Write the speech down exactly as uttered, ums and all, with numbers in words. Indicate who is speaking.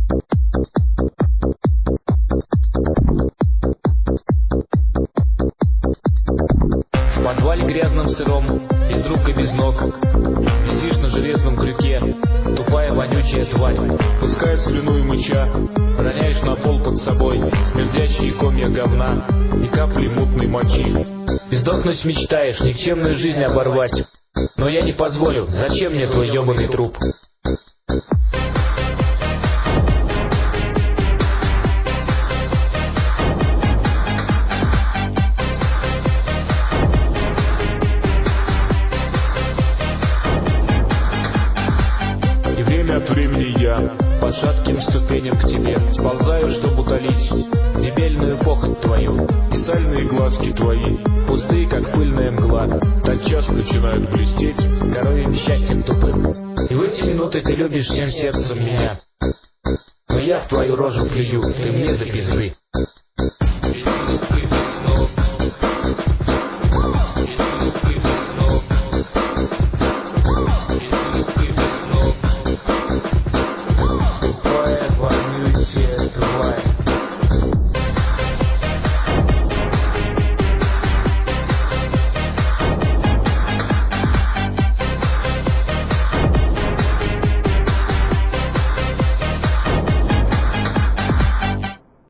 Speaker 1: В подвале грязном сыром, без рук и без ног, висишь на железном крюке, тупая вонючая тварь. Пускает слюну и мыча, роняешь на пол под собой смердящие комья говна и капли мутной мочи. И сдохнуть мечтаешь, никчемную жизнь оборвать, но я не позволю, зачем мне твой ебаный труп? От времени я по шатким ступеням к тебе сползаю, чтобы утолить дебильную похоть твою. И сальные глазки твои, пустые, как пыльная мгла, тотчас начинают блестеть коровьим счастьем тупым. И в эти минуты ты любишь всем сердцем меня, но я в твою рожу плюю, ты мне до пизды.